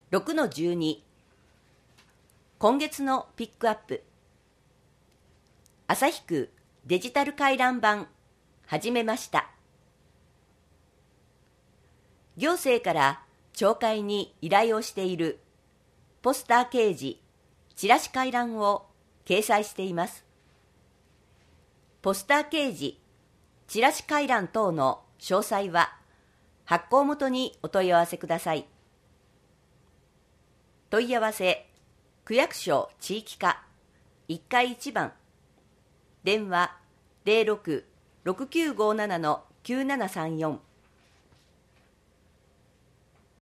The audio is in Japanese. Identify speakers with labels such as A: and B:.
A: 6-12 今月のピックアップ。旭区デジタル回覧板始めました。行政から町会に依頼をしているポスター掲示、チラシ回覧を掲載しています。ポスター掲示、チラシ回覧等の詳細は発行元にお問い合わせください。問い合わせ、区役所地域課1階1番、電話 06-6957-9734